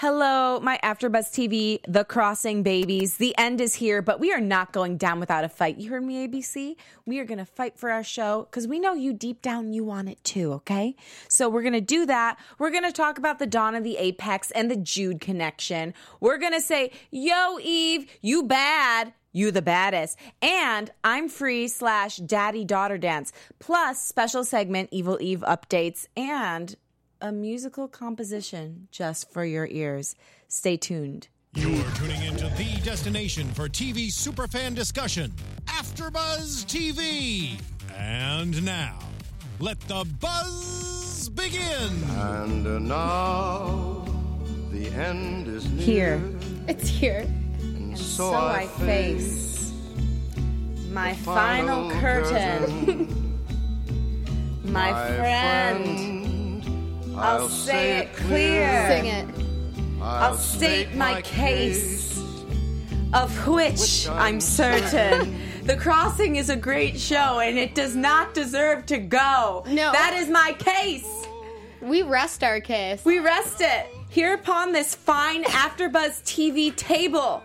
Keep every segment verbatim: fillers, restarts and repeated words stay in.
Hello, my AfterBuzz T V, The Crossing babies. The end is here, but we are not going down without a fight. You heard me, A B C? We are going to fight for our show because we know you deep down, you want it too, okay? So we're going to do that. We're going to talk about the dawn of the Apex and the Jude connection. We're going to say, yo, Eve, you bad. You the baddest. And I'm free slash daddy daughter dance. Plus special segment Evil Eve updates and a musical composition just for your ears. Stay tuned. You're tuning into the destination for T V superfan discussion, AfterBuzz T V. And now, let the buzz begin. And uh, now, the end is near. Here. It's here. And So I face my final, final curtain. curtain. My, My friend. friend, I'll say it clear. Sing it. I'll state my case, of which I'm certain. The Crossing is a great show, and it does not deserve to go. No. That is my case. We rest our case. We rest it here upon this fine AfterBuzz T V table.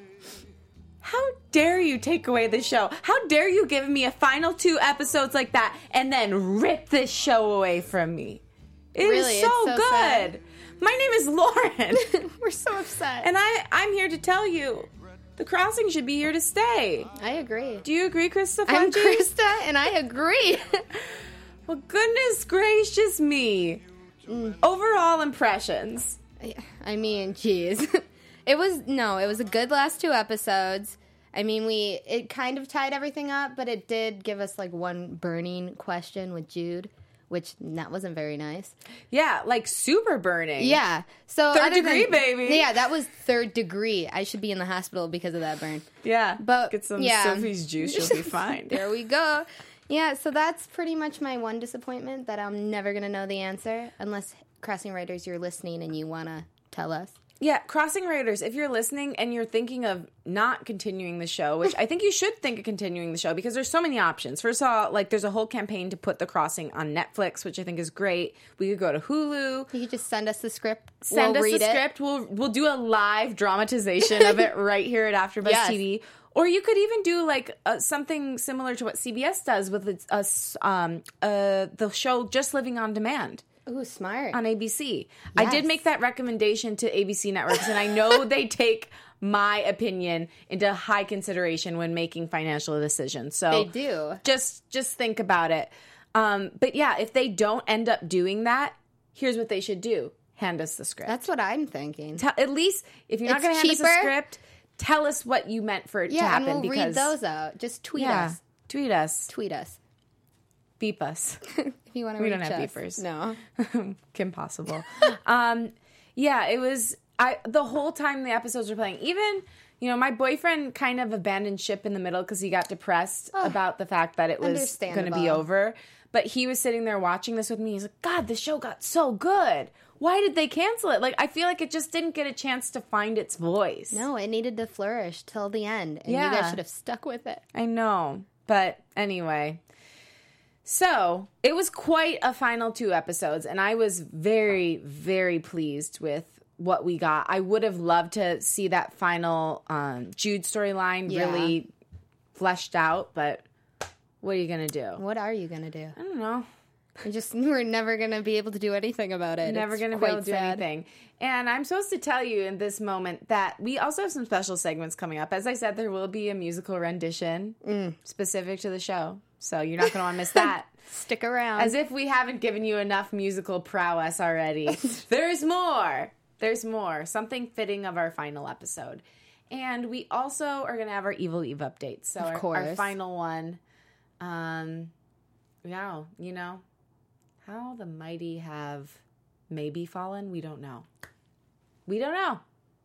How dare you take away the show? How dare you give me a final two episodes like that and then rip this show away from me? It Really, is so, it's so good. sad. My name is Lauren. We're so upset. And I, I'm here to tell you, The Crossing should be here to stay. I agree. Do you agree, Krista? I'm Funky? Krista, and I agree. Well, goodness gracious me. Mm. Overall impressions. I mean, geez. It was, no, it was a good last two episodes. I mean, we, it kind of tied everything up, but it did give us, like, one burning question with Jude, which that wasn't very nice. Yeah, like super burning. Yeah. So Third other degree, than- baby. Yeah, that was third degree. I should be in the hospital because of that burn. Yeah. But get some yeah. Sophie's juice, you'll be fine. There we go. Yeah, so that's pretty much my one disappointment, that I'm never going to know the answer unless, Crossing Writers, you're listening and you want to tell us. Yeah, Crossing Writers, if you're listening and you're thinking of not continuing the show, which I think you should think of continuing the show because there's so many options. First of all, like there's a whole campaign to put The Crossing on Netflix, which I think is great. We could go to Hulu. You could just send us the script. Send we'll us read the it. script. We'll we'll do a live dramatization of it right here at AfterBuzz Yes. T V. Or you could even do like uh, something similar to what C B S does with its, uh, um, uh, the show Just Living on Demand. Ooh, smart. On A B C. I did Yes. make that recommendation to A B C Networks, and I know they take my opinion into high consideration when making financial decisions. So They do. Just just think about it. Um, but yeah, if they don't end up doing that, here's what they should do. Hand us the script. That's what I'm thinking. Tell, at least, if you're not It's going to hand us cheaper. a script, tell us what you meant for it to Yeah, and happen. we'll because read those out. Just tweet yeah, us. tweet us. Tweet us. Beep us. If you want to We reach don't have us. beepers. No. Impossible. um, yeah, it was. I the whole time the episodes were playing. Even you know, my boyfriend kind of abandoned ship in the middle because he got depressed about the fact that it was going to be Understandable. over. But he was sitting there watching this with me. He's like, "God, the show got so good. Why did they cancel it? Like, I feel like it just didn't get a chance to find its voice." No, it needed to flourish till the end. And you Yeah. guys should have stuck with it. I know. But anyway. So, it was quite a final two episodes, and I was very, very pleased with what we got. I would have loved to see that final um, Jude storyline Yeah. really fleshed out, but what are you going to do? What are you going to do? I don't know. We just, we're never going to be able to do anything about it. Never It's going to be quite able to do sad. anything. And I'm supposed to tell you in this moment that we also have some special segments coming up. As I said, there will be a musical rendition Mm. specific to the show. So you're not going to want to miss that. Stick around. As if we haven't given you enough musical prowess already. There's more. There's more. Something fitting of our final episode. And we also are going to have our Evil Eve updates. So Of our, our course. final one. Um, yeah, you know, how the mighty have maybe fallen, we don't know. We don't know.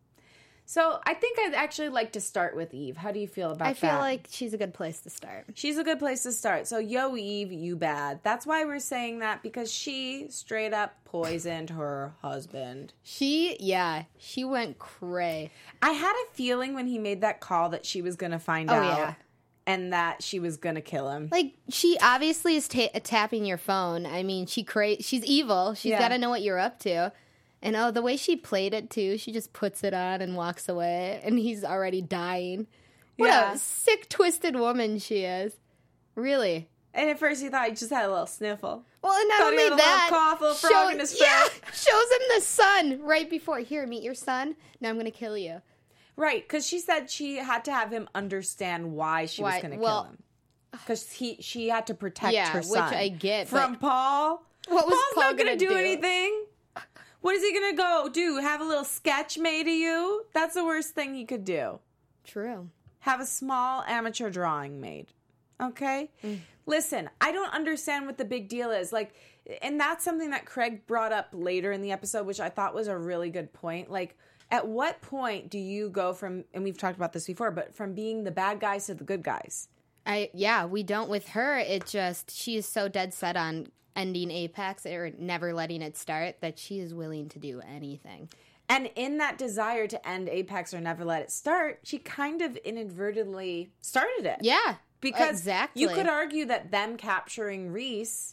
So I think I'd actually like to start with Eve. How do you feel about I that? feel like she's a good place to start. She's a good place to start. So, yo, Eve, you bad. That's why we're saying that, because she straight up poisoned her husband. She, yeah, she went cray. I had a feeling when he made that call that she was going to find Oh, out yeah. and that she was going to kill him. Like, she obviously is ta- tapping your phone. I mean, she cra- she's evil. She's Yeah. got to know what you're up to. And oh, the way she played it too, she just puts it on and walks away, and he's already dying. What Yeah. a sick, twisted woman she is. Really. And at first he thought he just had a little sniffle. Well, and not Thought he only had a little that, cough, little frog in his yeah, throat. shows him the son right before. Here, meet your son. Now I'm going to kill you. Right, because she said she had to have him understand why she Why- was going to well- kill him. Because he, she had to protect Yeah, her which son. I get, From but- Paul. What was Paul's Paul not gonna gonna do do? anything. What is he going to go do? Have a little sketch made of you? That's the worst thing he could do. True. Have a small amateur drawing made. Okay? Listen, I don't understand what the big deal is. Like, and that's something that Craig brought up later in the episode, which I thought was a really good point. Like, at what point do you go from, and we've talked about this before, but from being the bad guys to the good guys? I yeah, we don't with her. It just she is so dead set on ending Apex or never letting it start that she is willing to do anything. And in that desire to end Apex or never let it start, she kind of inadvertently started it. Yeah, Because exactly. you could argue that them capturing Reese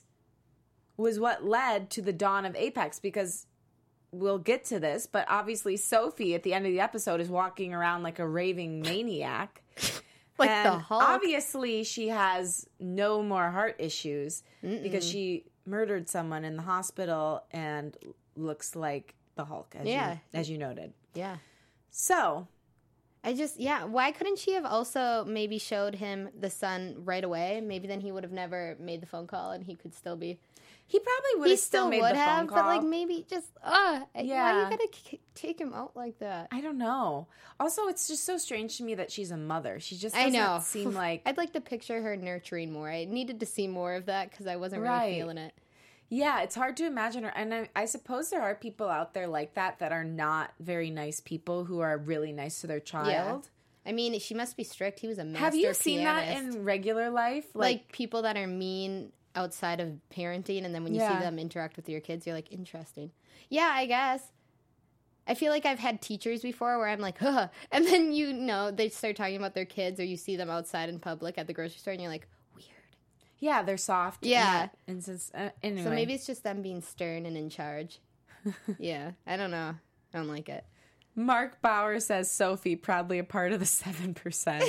was what led to the dawn of Apex, because we'll get to this, but obviously Sophie at the end of the episode is walking around like a raving maniac. Like and the Hulk. obviously she has no more heart issues because she murdered someone in the hospital and looks like the Hulk, as, Yeah. you, as you noted. Yeah. So, I just, yeah, why couldn't she have also maybe showed him the son right away? Maybe then he would have never made the phone call and he could still be. he probably would He have still still made would the have, phone call. but like maybe just, uh, why Yeah. you gotta k- take him out like that? I don't know. Also, it's just so strange to me that she's a mother. She just I doesn't know. seem like... I'd like to picture her nurturing more. I needed to see more of that because I wasn't really Right. feeling it. Yeah, it's hard to imagine her. And I, I suppose there are people out there like that that are not very nice people who are really nice to their child. I mean, she must be strict. He was a master Have you seen that pianist. in regular life? like people that are mean outside of parenting, and then when you Yeah. see them interact with your kids, you're like, interesting. Yeah, I guess. I feel like I've had teachers before where I'm like, huh, and then you know they start talking about their kids, or you see them outside in public at the grocery store, and you're like, weird. yeah, they're soft. Yeah. And since, uh, anyway. So maybe it's just them being stern and in charge. Yeah, I don't know. I don't like it. Mark Bauer says Sophie proudly a part of the seven percent.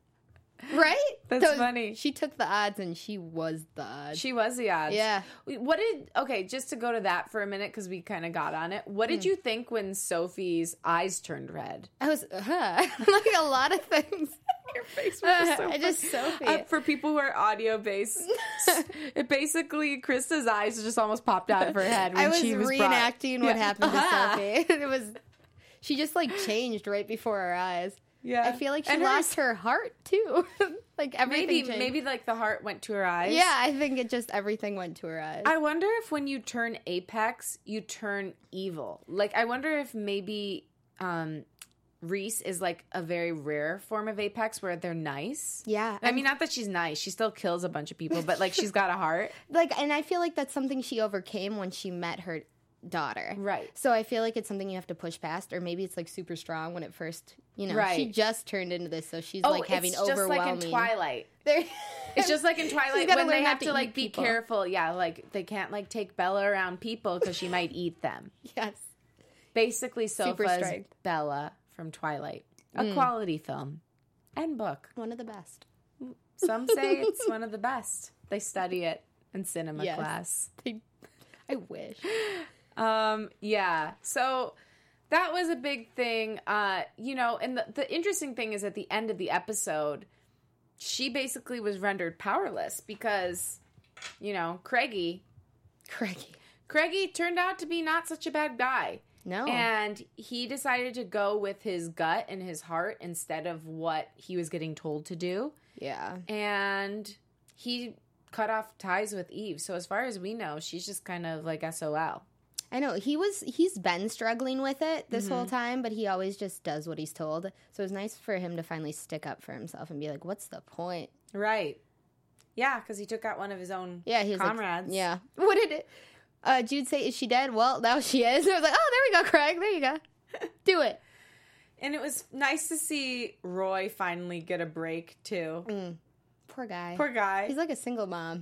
Right? That's Those- funny. She took the odds, and she was the odds. She was the odds. Yeah. What did, okay, just to go to that for a minute because we kind of got on it. What Hmm. did you think when Sophie's eyes turned red? I was, huh, like a lot of things. Your face was just so I just funny. Sophie. Uh, for people who are audio based, it basically Krista's eyes just almost popped out of her head when I was, she was brought- reenacting what Yeah. happened to Sophie. It was, she just like changed right before our eyes. Yeah, I feel like she And lost her heart too. Like everything. Maybe changed. maybe like the heart went to her eyes. Yeah, I think it just everything went to her eyes. I wonder if when you turn Apex, you turn evil. Like I wonder if maybe um, Reese is like a very rare form of Apex where they're nice. Yeah, I mean, not that she's nice. She still kills a bunch of people, but like she's got a heart. like, and I feel like that's something she overcame when she met her daughter. Right. So I feel like it's something you have to push past, or maybe it's like super strong when it first, you know, Right. she just turned into this, so she's Oh, like having it's just overwhelming. like in Twilight. There- It's just like in Twilight gotta when they learn not have to to like eat be people. careful. Yeah, like they can't like take Bella around people because she might eat them. Yes. Basically, Super Sofa's strength. Bella from Twilight, a quality film and book. One of the best. Some say it's one of the best. They study it in cinema Yes. class. I wish. Um, yeah. So that was a big thing. Uh, you know, and the, the interesting thing is at the end of the episode, she basically was rendered powerless because, you know, Craigie, Craigie. Craigie turned out to be not such a bad guy. No. And he decided to go with his gut and his heart instead of what he was getting told to do. Yeah. And he cut off ties with Eve. So as far as we know, she's just kind of like S O L. I know. He was he's been struggling with it this Mm-hmm. whole time, but he always just does what he's told. So it was nice for him to finally stick up for himself and be like, what's the point? Right. Yeah, because he took out one of his own Yeah, he was comrades. Like, yeah. What did it uh Jude say, is she dead? Well, now she is. I was like, oh, there we go, Craig. There you go. Do it. And it was nice to see Roy finally get a break, too. Poor guy. Poor guy. He's like a single mom.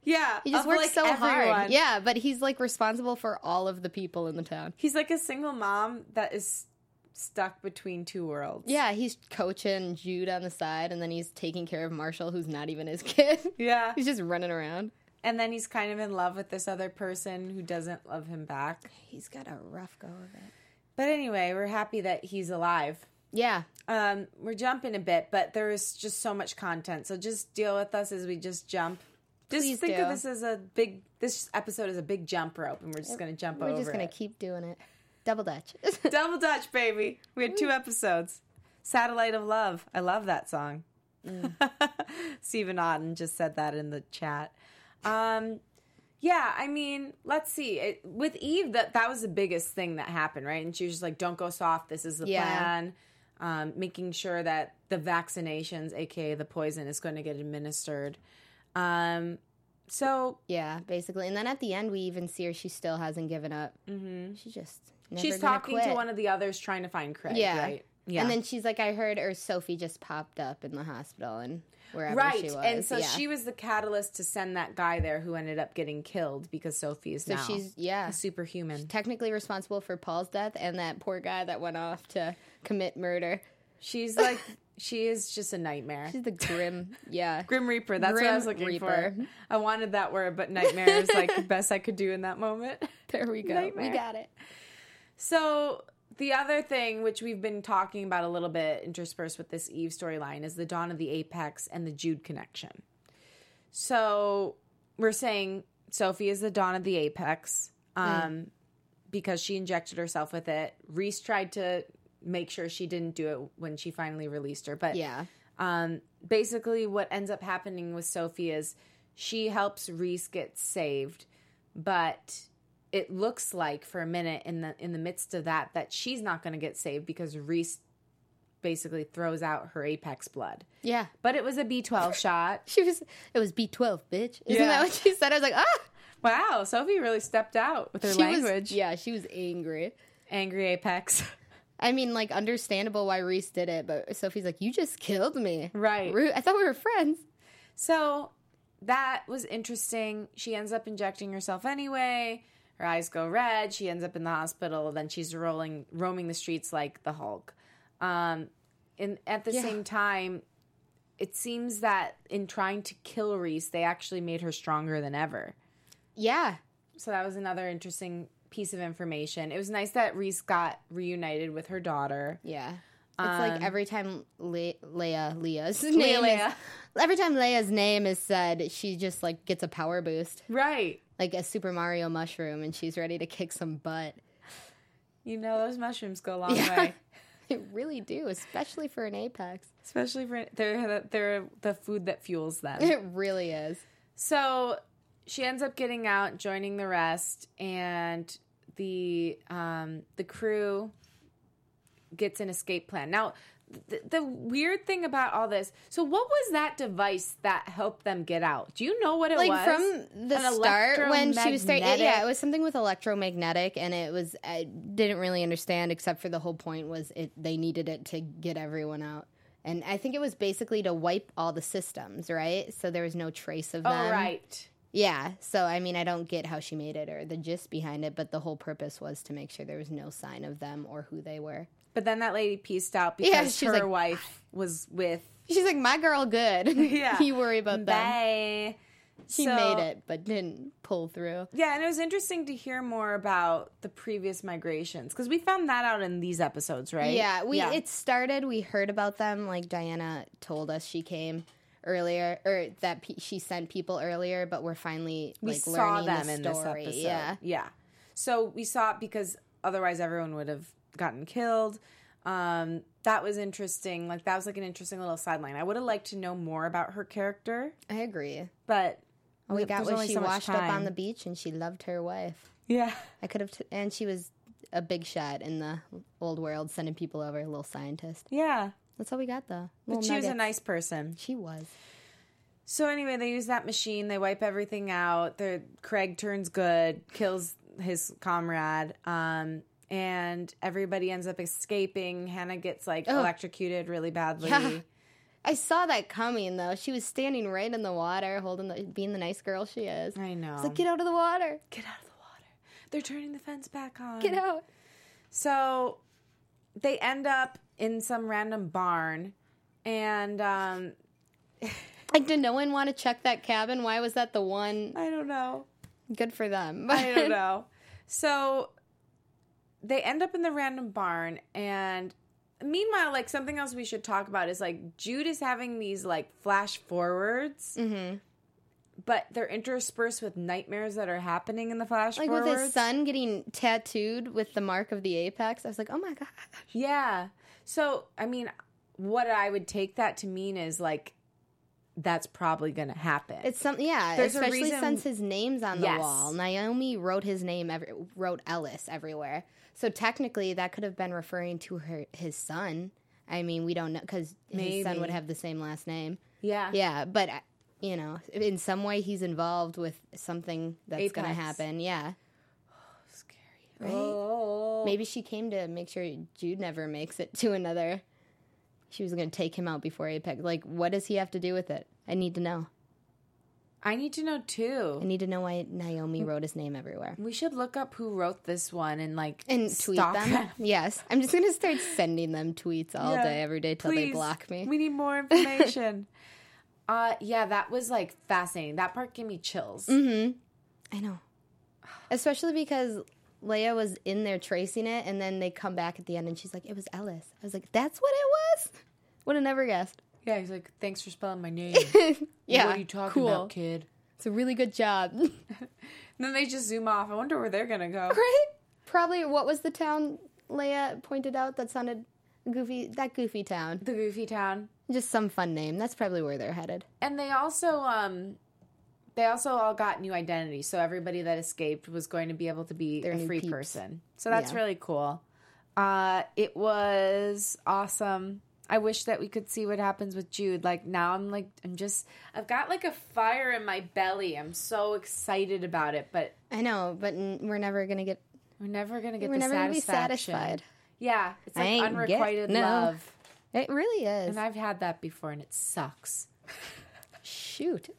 Yeah. He just of, works like, so everyone. hard. Yeah, but he's like responsible for all of the people in the town. He's like a single mom that is stuck between two worlds. Yeah, he's coaching Jude on the side, and then he's taking care of Marshall, who's not even his kid. Yeah. He's just running around. And then he's kind of in love with this other person who doesn't love him back. He's got a rough go of it. But anyway, we're happy that he's alive. Yeah. Um, we're jumping a bit, but there is just so much content. So just deal with us as we just jump. Just Please think do. of this as a big, this episode is a big jump rope, and we're just going to jump We're over just going it. to keep doing it. Double Dutch. Double Dutch, baby. We had two episodes. Satellite of Love. I love that song. Mm. Stephen Otten just said that in the chat. Um, yeah, I mean, let's see. It, with Eve, that that was the biggest thing that happened, right? And she was just like, don't go soft. This is the Yeah. plan. Um, making sure that the vaccinations, a k a the poison, is going to get administered. Um, so... Yeah, basically. And then at the end, we even see her. She still hasn't given up. Mm-hmm. She just never She's gonna talking quit. to one of the others trying to find Craig, Yeah. right? Yeah. And then she's like, I heard, or Sophie just popped up in the hospital and wherever right. she was. And so yeah. she was the catalyst to send that guy there who ended up getting killed because Sophie is So now she's, yeah, a superhuman. technically responsible for Paul's death and that poor guy that went off to commit murder. She's like, she is just a nightmare. She's the grim, yeah. Grim Reaper. That's what I Grim was looking Reaper. for. I wanted that word, but nightmare is like the best I could do in that moment. There we go. Nightmare. We got it. So the other thing, which we've been talking about a little bit interspersed with this Eve storyline, is the Dawn of the Apex and the Jude connection. So we're saying Sophie is the Dawn of the Apex um, mm. because she injected herself with it. Reese tried to make sure she didn't do it when she finally released her. But yeah. um, basically what ends up happening with Sophie is she helps Reese get saved, but it looks like for a minute in the in the midst of that that she's not going to get saved because Reese basically throws out her Apex blood. Yeah. But it was a B twelve shot. She was, it was B twelve, bitch. Isn't Yeah. that what she said? I was like, ah! Wow, Sophie really stepped out with her She language. Was, yeah, she was angry. Angry Apex. I mean, like, understandable why Reese did it, but Sophie's like, you just killed me. Right. Rude. I thought we were friends. So that was interesting. She ends up injecting herself anyway. Her eyes go red. She ends up in the hospital. Then she's rolling, roaming the streets like the Hulk. Um, and at the Yeah. same time, it seems that in trying to kill Reese, they actually made her stronger than ever. Yeah. So that was another interesting piece of information. It was nice that Reese got reunited with her daughter. Yeah. It's Um, like every time Le- Leia, Leah's Leia, name Leia. is, every time Leia's name is said, she just like gets a power boost, Right. like a Super Mario mushroom, and she's ready to kick some butt. You know, those mushrooms go a long Yeah. way. They really do, especially for an Apex. Especially for, they're, they're the food that fuels them. It really is. So she ends up getting out, joining the rest, and the um, the crew gets an escape plan. Now, th- the weird thing about all this, so what was that device that helped them get out? Do you know what it Like was? from the An start when she was starting, electromagnetic- yeah, it was something with electromagnetic, and it was I didn't really understand, except for the whole point was it they needed it to get everyone out. And I think it was basically to wipe all the systems, right? So there was no trace of them. Oh, right. Yeah. So, I mean, I don't get how she made it or the gist behind it, but the whole purpose was to make sure there was no sign of them or who they were. But then that lady pieced out because Yeah, she her was like, wife was with... She's like, my girl good. Yeah. You worry about that. Bye. She So- made it, but didn't pull through. Yeah, and it was interesting to hear more about the previous migrations because we found that out in these episodes, right? Yeah, we it started. We heard about them. Like Diana told us she came earlier, or that pe- she sent people earlier. But we're finally we like saw learning them the in this story. episode. Yeah, yeah. So we saw it because otherwise everyone would have gotten killed. Um, that was interesting. Like that was like an interesting little sideline. I would have liked to know more about her character, I agree. but All we got there's was only she so much washed up on time. the beach and she loved her wife. Yeah. I could have, t- and she was a big shot in the old world, sending people over, a little scientist. Yeah. That's all we got, though. But Little she was a nuggets. nice person. She was. So anyway, they use that machine. They wipe everything out. The Craig turns good, kills his comrade, um, and everybody ends up escaping. Hannah gets like Oh. electrocuted really badly. Yeah. I saw that coming, though. She was standing right in the water, holding the, being the nice girl she is. I know. It's like, get out of the water. Get out of the water. They're turning the fence back on. Get out. So they end up in some random barn, and um, like, did no one want to check that cabin? Why was that the one? I don't know. Good for them. I don't know. So they end up in the random barn, and meanwhile, like, something else we should talk about is, like, Jude is having these, like, flash forwards, Mm-hmm. but they're interspersed with nightmares that are happening in the flash Like forwards. with his son getting tattooed with the mark of the apex. I was like, oh my gosh. Yeah. So, I mean, what I would take that to mean is, like, that's probably going to happen. It's something, yeah, There's a especially reason- since his name's on the Yes. wall. Naomi wrote his name, every, wrote Ellis everywhere. So technically, that could have been referring to her his son. I mean, we don't know, because his son Maybe. would have the same last name. Yeah. Yeah, but, uh, you know, in some way, he's involved with something that's going to Apex. happen. Yeah. Scary. Right? Oh. Maybe she came to make sure Jude never makes it to another. She was going to take him out before Apex. Like, what does he have to do with it? I need to know. I need to know, I too. need to know why Naomi wrote his name everywhere. We should look up who wrote this one and, like, And tweet stalk them. Yes. I'm just going to start sending them tweets all Yeah. day, every day, till they Please. block me. We need more information. uh, yeah, that was, like, fascinating. That part gave me chills. Mm-hmm. I know. Especially because Leia was in there tracing it, and then they come back at the end, and she's like, it was Ellis. I was like, that's what it was? Would have never guessed. Yeah, he's like, thanks for spelling my name. Yeah. What are you talking cool. about, kid? It's a really good job. And then they just zoom off. I wonder where they're going to go. Right? Probably, what was the town Leia pointed out that sounded goofy? That goofy town. The Goofy Town. Just some fun name. That's probably where they're headed. And they also, um, they also all got new identities. So everybody that escaped was going to be able to be Their a new free peeps. person. So that's Yeah. really cool. Uh, it was awesome. I wish that we could see what happens with Jude. Like, now I'm like, I'm just, I've got like a fire in my belly. I'm so excited about it, but I know, but n- we're never going to get... we're never going to get We're the never gonna be satisfaction. satisfied. Yeah. It's I like ain't unrequited get- no. love. It really is. And I've had that before and it sucks. Shoot.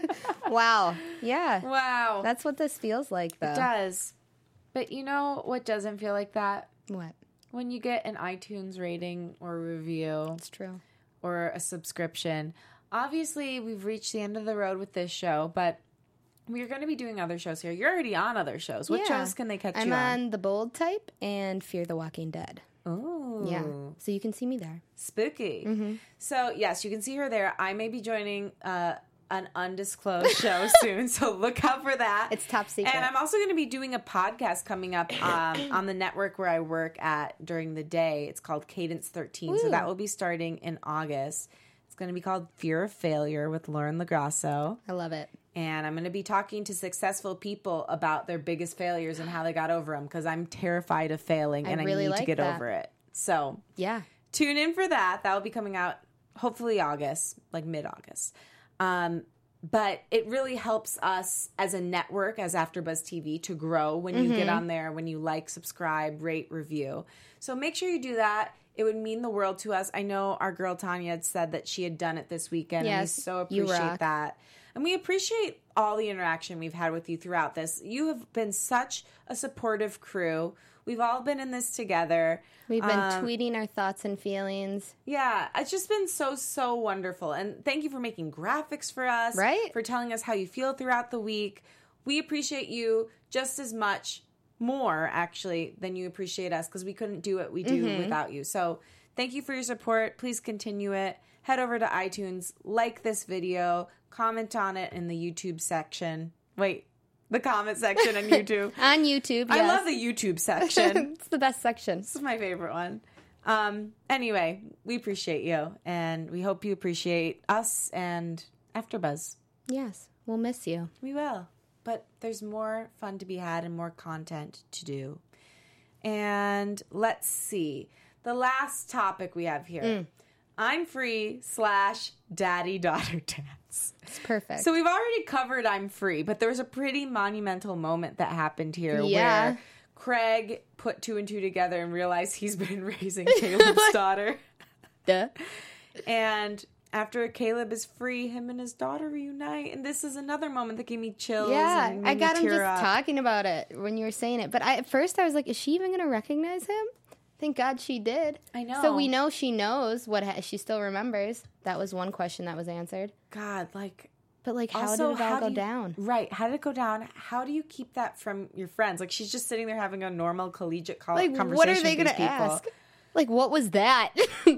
Wow. Yeah. Wow. That's what this feels like, though. It does. But you know what doesn't feel like that? What? When you get an iTunes rating or review It's true. or a subscription. Obviously, we've reached the end of the road with this show, but we're going to be doing other shows here. You're already on other shows. What Yeah. shows can they catch I'm you on? on The Bold Type and Fear the Walking Dead. Oh, Yeah. So you can see me there. spooky. Mm-hmm. So, yes, you can see her there. I may be joining uh, an undisclosed show soon, so look out for that. It's top secret. And I'm also going to be doing a podcast coming up um, on the network where I work at during the day. It's called Cadence thirteen, so Woo. that will be starting in August. It's going to be called Fear of Failure with Lauren LaGrasso. I love it. And I'm going to be talking to successful people about their biggest failures and how they got over them, because I'm terrified of failing I and I, really need to like get that. over it. So Yeah. tune in for that. That will be coming out hopefully August, like mid-August. Um, but it really helps us as a network, as AfterBuzz T V, to grow when you Mm-hmm. get on there, when you like, subscribe, rate, review. So make sure you do that. It would mean the world to us. I know our girl Tanya had said that she had done it this weekend, and we Yes, so you appreciate rock. that. And we appreciate all the interaction we've had with you throughout this. You have been such a supportive crew. We've all been in this together. We've been Um, tweeting our thoughts and feelings. Yeah, it's just been so, so wonderful. And thank you for making graphics for us. Right. For telling us how you feel throughout the week. We appreciate you just as much, more actually, than you appreciate us, because we couldn't do what we do Mm-hmm. without you. So thank you for your support. Please continue it. Head over to iTunes, like this video, comment on it in the YouTube section. Wait, the comment section on YouTube. On YouTube, yes. I love the YouTube section. It's the best section. This is my favorite one. Um, anyway, we appreciate you, and we hope you appreciate us and AfterBuzz. Yes. We'll miss you. We will. But there's more fun to be had and more content to do. And let's see. The last topic we have here. I'm free slash daddy-daughter dance. It's perfect. So we've already covered I'm free, but there was a pretty monumental moment that happened here Yeah. where Craig put two and two together and realized he's been raising Caleb's daughter. Duh. And after Caleb is free, him and his daughter reunite. And this is another moment that gave me chills. Yeah, and made I me got him tear just up. talking about it when you were saying it. But I, at first I was like, is she even going to recognize him? Thank God she did. I know. So we know she knows what ha- she still remembers. That was one question that was answered. God, like... But, like, how Also, did it all how go do you- down? Right. How did it go down? How do you keep that from your friends? Like, she's just sitting there having a normal collegiate co- Like, conversation what are they with going these to people. ask? Like, what was that?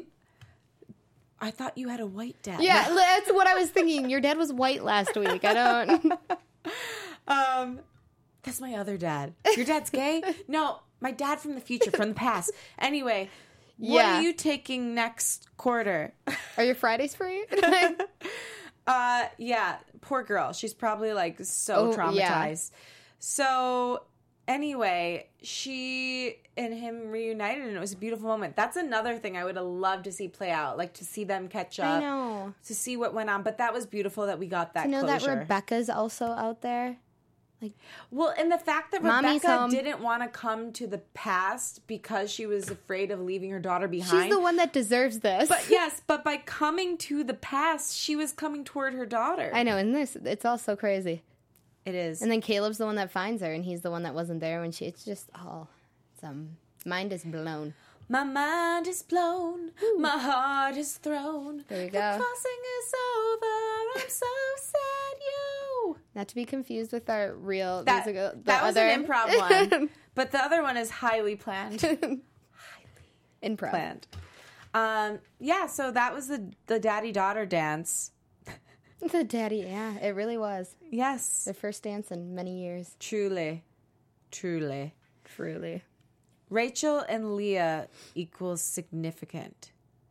I thought you had a white dad. Yeah, that's what I was thinking. Your dad was white last week. I don't... Um, that's my other dad. Your dad's gay? No, my dad from the future, from the past. Anyway, what Yeah. are you taking next quarter? Are your Fridays free? Uh, yeah, poor girl. She's probably like so Oh, traumatized. yeah. So anyway, she and him reunited, and it was a beautiful moment. That's another thing I would have loved to see play out, like to see them catch up. I know. To see what went on, but that was beautiful that we got that To know closure. that Rebecca's also out there. Well, and the fact that Mommy's Rebecca home. didn't want to come to the past because she was afraid of leaving her daughter behind. She's the one that deserves this. But yes, but by coming to the past, she was coming toward her daughter. I know, and this, it's all so crazy. It is. And then Caleb's the one that finds her, and he's the one that wasn't there when she, it's just all, some mind is blown. My mind is blown. My heart is thrown. There you The go. crossing is over. I'm so sad, you. Not to be confused with our real That, musical. The that was other an improv one. But the other one is highly planned. Improv. planned. Um, yeah, so that was the, the daddy-daughter dance. The daddy, yeah, it really was. Yes. Their first dance in many years. Truly. Truly. Truly. Rachel and Leah equals significant.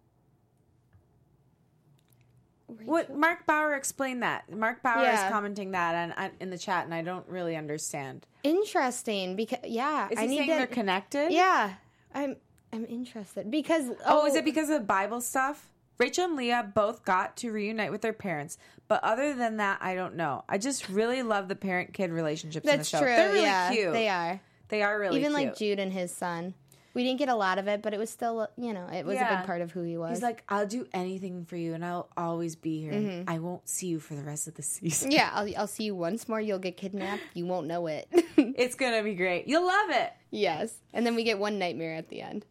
What Mark Bauer explained that. Mark Bauer Yeah. is commenting that and and in the chat, and I don't really understand. Interesting, because, yeah. Is I he need saying to, they're connected? Yeah, I'm I'm interested, because... Oh, is it because of Bible stuff? Rachel and Leah both got to reunite with their parents, but other than that, I don't know. I just really love the parent-kid relationships That's in the show. true, They're really yeah, cute. they are. They are really Even, cute. like, Jude and his son. We didn't get a lot of it, but it was still, you know, it was a Yeah. big part of who he was. He's like, I'll do anything for you, and I'll always be here. I won't see you for the rest of the season. yeah, I'll, I'll see you once more. You'll get kidnapped. You won't know it. It's gonna be great. You'll love it. Yes. And then we get one nightmare at the end.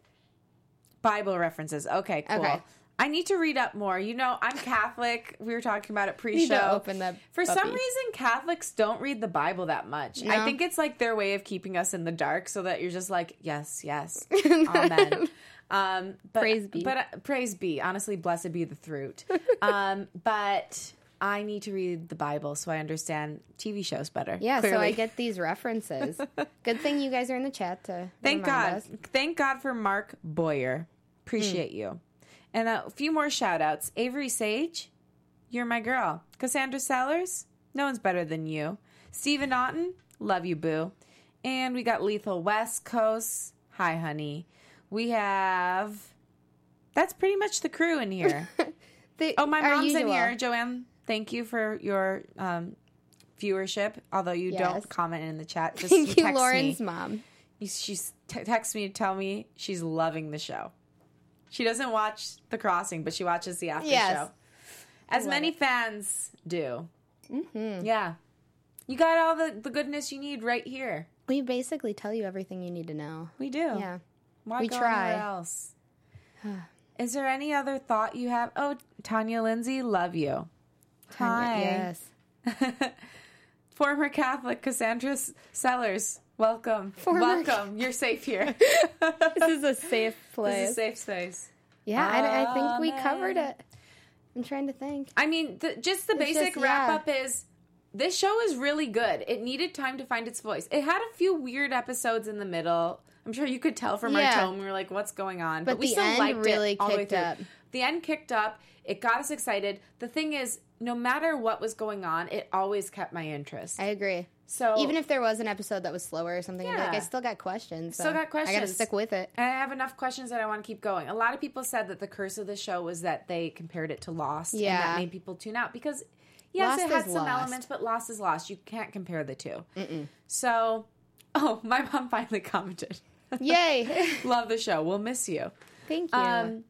Bible references. Okay, cool. Okay. I need to read up more. You know, I'm Catholic. We were talking about it Need pre-show. to open that For some puppy. reason, Catholics don't read the Bible that much. I No. think it's like their way of keeping us in the dark so that you're just like, yes, yes, amen. Um, but, Praise be. But uh, praise be. Honestly, blessed be the fruit. um, but I need to read the Bible so I understand T V shows better. Yeah, so clearly. I get these references. Good thing you guys are in the chat to Thank remind God. us. Thank God for Mark Boyer. Appreciate Hmm. you. And a few more shout outs. Avery Sage, you're my girl. Cassandra Sellers, no one's better than you. Stephen Otten, love you, boo. And we got Lethal West Coast. Hi, honey. We have. That's pretty much the crew in here. The- Oh, my our mom's in usual. here. Joanne, thank you for your um, viewership. Although you Yes. don't comment in the chat. Just Thank you, text Lauren's me. mom. She's t- texts me to tell me she's loving the show. She doesn't watch The Crossing, but she watches the after Yes. show. As Love many it. fans do. Mm-hmm. Yeah. You got all the, the goodness you need right here. We basically tell you everything you need to know. We do. Yeah. Why we go try. anywhere else? Is there any other thought you have? Oh, Tanya Lindsay, love you. Hi. Yes. Former Catholic Cassandra S- Sellers, welcome. Former- Welcome. You're safe here. This is a safe place. This is a safe space. Yeah, I, I think we Amen. covered it. I'm trying to think. I mean, the, just the It's basic just- wrap yeah. up is this show is really good. It needed time to find its voice. It had a few weird episodes in the middle. I'm sure you could tell from our Yeah. tone. We were like, what's going on? But we the still end liked really it all the way kicked through. up. The end kicked up. It got us excited. The thing is, no matter what was going on, it always kept my interest. I agree. So Even if there was an episode that was slower or something, I'd be like, Yeah. I still got questions. So Still got I got to questions. stick with it. And I have enough questions that I want to keep going. A lot of people said that the curse of the show was that they compared it to Lost. And Yeah. that made people tune out because, yes, Lost it had is some Lost. elements, but Lost is Lost. You can't compare the two. Mm-mm. So, oh, my mom finally commented. Yay. Love the show. We'll miss you. Thank you. Um,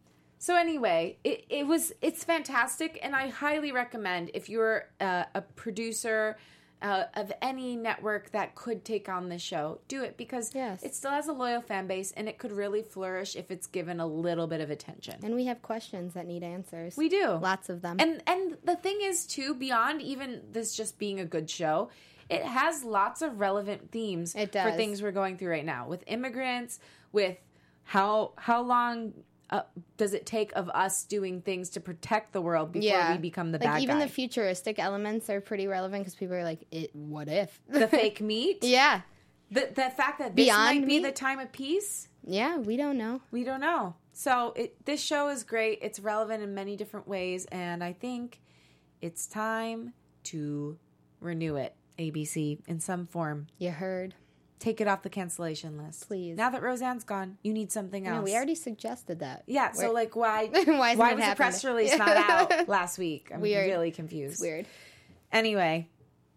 So anyway, it, it was it's fantastic, and I highly recommend if you're uh, a producer uh, of any network that could take on this show, do it because Yes. it still has a loyal fan base, and it could really flourish if it's given a little bit of attention. And we have questions that need answers. We do. Lots of them. And and the thing is too, beyond even this just being a good show, it has lots of relevant themes It for does. things we're going through right now with immigrants, with how how long uh, does it take of us doing things to protect the world before yeah. we become the like bad even guy? the futuristic elements are pretty relevant because people are like, "It what if?" The fake meat, yeah. the the fact that this Beyond might be meat? the time of peace. Yeah, we don't know. We don't know. So it, this show is great. It's relevant in many different ways, and I think it's time to renew it. A B C in some form. You heard. Take it off the cancellation list, Please. Now that Roseanne's gone, you need something else. No, we already suggested that. Yeah. So We're- like, why? Why why hasn't it was the happened? press release not out last week? I'm Weird. really confused. It's weird. Anyway,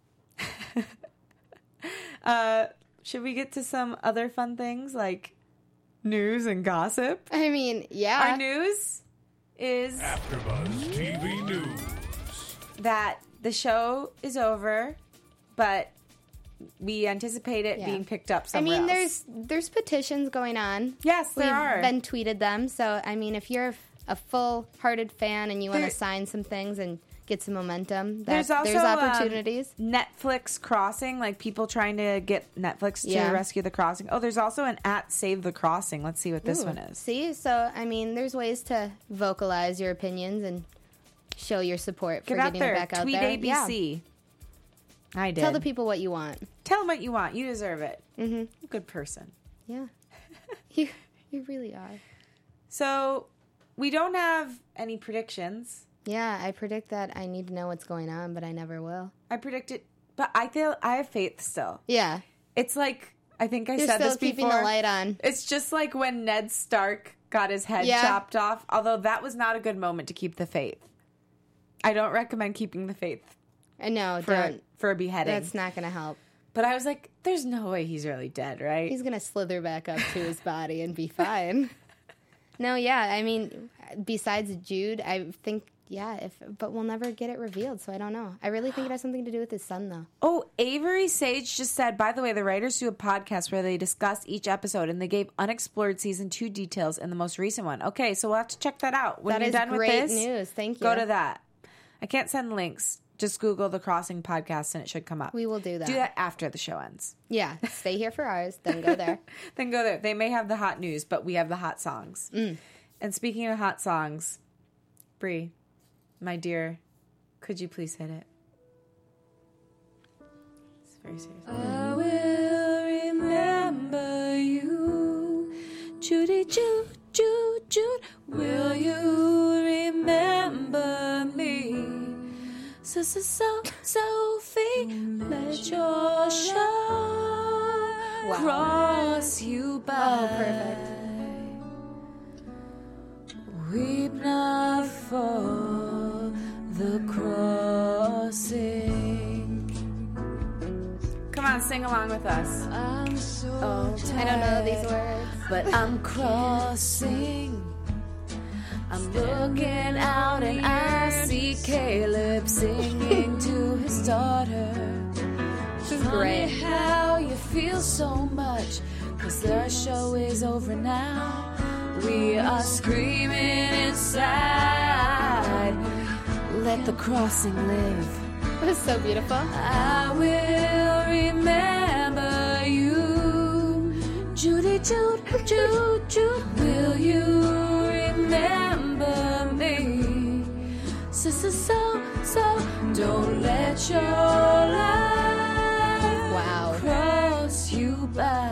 uh, should we get to some other fun things like news and gossip? I mean, yeah. Our news is AfterBuzz T V News. that the show is over, but we anticipate it Yeah. being picked up I somewhere mean, else. there's there's petitions going on. Yes, there We've are. been tweeted them. So, I mean, if you're a full-hearted fan and you want There- to sign some things and get some momentum, that, There's also there's um, opportunities. Netflix Crossing, like people trying to get Netflix to Yeah. rescue the crossing. Oh, there's also an at Save the Crossing. Let's see what this Ooh, one is. See? So, I mean, there's ways to vocalize your opinions and show your support for Get out getting there. it back out Tweet there. A B C. I did. Tell the people what you want. Tell them what you want. You deserve it. hmm Good person. Yeah. you, you really are. So we don't have any predictions. Yeah, I predict that I need to know what's going on, but I never will. I predicted, but I feel I have faith still. Yeah. It's like I think I You're said still this keeping before. the light on. It's just like when Ned Stark got his head Yeah. chopped off, although that was not a good moment to keep the faith. I don't recommend keeping the faith I know, for, don't. for a beheading. That's not going to help. But I was like, there's no way he's really dead, right? He's going to slither back up to his body and be fine. No, yeah, I mean, besides Jude, I think, yeah, if but we'll never get it revealed, so I don't know. I really think it has something to do with his son, though. Oh, Avery Sage just said, by the way, the writers do a podcast where they discuss each episode, and they gave unexplored season two details in the most recent one. Okay, so we'll have to check that out. When That you're is done great with this, news. Thank you. go to that. I can't send links. Just Google The Crossing Podcast, and it should come up. We will do that. Do that after the show ends. Yeah, stay here for ours, then go there. Then go there. They may have the hot news, but we have the hot songs. Mm. And speaking of hot songs, Brie, my dear, could you please hit it? It's very serious. I will remember you, Judy, Jude, Jude, Jude. Will you remember me? So, so, so, Sophie, let your shine cross you by. Oh, perfect. Weep not for the crossing. Come on, sing along with us. I'm so I don't know these words. but I'm crossing. I'm looking out and I see Caleb singing to his daughter. This is great. How you feel so much, cause the show is over now. We are screaming inside. Let the crossing live. It was so beautiful. I will remember you. Judy, Jude, Jude, Jude. Will you remember me? So, so, so, so. Don't let your life Wow. cross you by.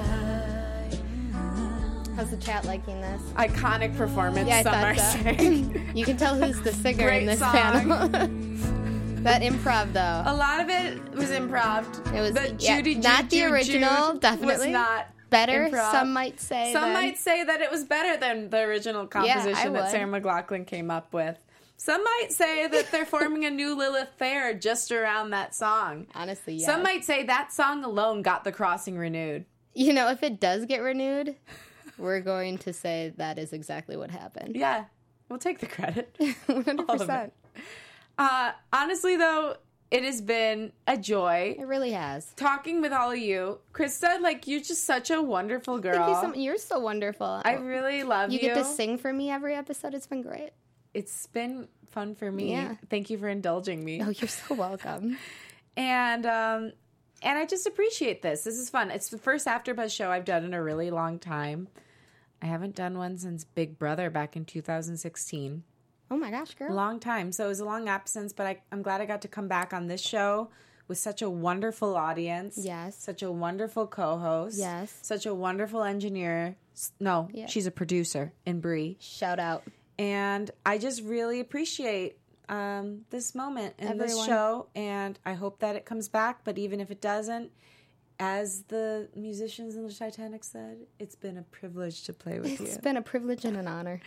How's the chat liking this? Iconic performance, Yeah, I some thought are so. saying. You can tell who's the singer Great in this song. panel. That improv, though. A lot of it was improv. It was But yeah, Judy, not Jude, the Jude, original, Jude definitely. was not Better, improv. some might say. Some than- might say that it was better than the original composition that would. Sarah McLachlan came up with. Some might say that they're forming a new Lilith Fair just around that song. Honestly, yeah. Some might say that song alone got the crossing renewed. You know, if it does get renewed, we're going to say that is exactly what happened. Yeah. We'll take the credit. one hundred All of percent. it. Uh, honestly, though, it has been a joy It really has. talking with all of you. Krista, like, you're just such a wonderful girl. Thank you so much. You're so wonderful. I really love you. You get to sing for me every episode. It's been great. It's been fun for me. Yeah. Thank you for indulging me. Oh, you're so welcome. And um, and I just appreciate this. This is fun. It's the first AfterBuzz show I've done in a really long time. I haven't done one since Big Brother back in two thousand sixteen. Oh my gosh, girl. A long time. So it was a long absence, but I, I'm glad I got to come back on this show with such a wonderful audience. Yes. Such a wonderful co-host. Yes. Such a wonderful engineer. No, Yeah. she's a producer in Bree. Shout out. And I just really appreciate um, this moment in this Everyone. show. And I hope that it comes back. But even if it doesn't, as the musicians in the Titanic said, it's been a privilege to play with It's you. been a privilege and an honor.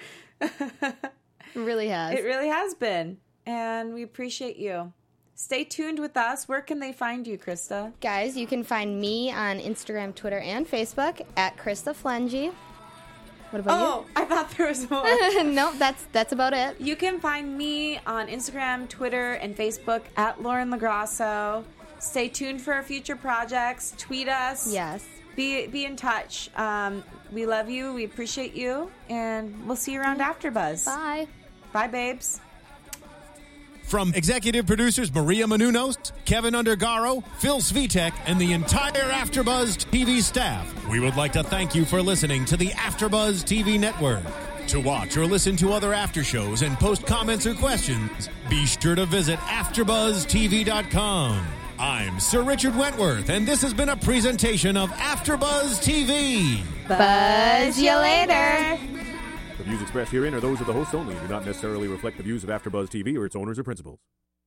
It really has. It really has been. And we appreciate you. Stay tuned with us. Where can they find you, Krista? Guys, you can find me on Instagram, Twitter, and Facebook at Krista Flengy. What about Oh, I thought there was more. you? No, that's that's about it. You can find me on Instagram, Twitter, and Facebook at Lauren LaGrasso. Stay tuned for our future projects. Tweet us. Yes. Be be in touch. Um, we love you. We appreciate you. And we'll see you around AfterBuzz. Bye. Bye, babes. From executive producers Maria Menounos, Kevin Undergaro, Phil Svitek, and the entire AfterBuzz T V staff, we would like to thank you for listening to the AfterBuzz T V network. To watch or listen to other after shows and post comments or questions, be sure to visit after buzz t v dot com. I'm Sir Richard Wentworth, and this has been a presentation of AfterBuzz T V. Buzz you later. The views expressed herein are those of the hosts only and do not necessarily reflect the views of AfterBuzz T V or its owners or principals.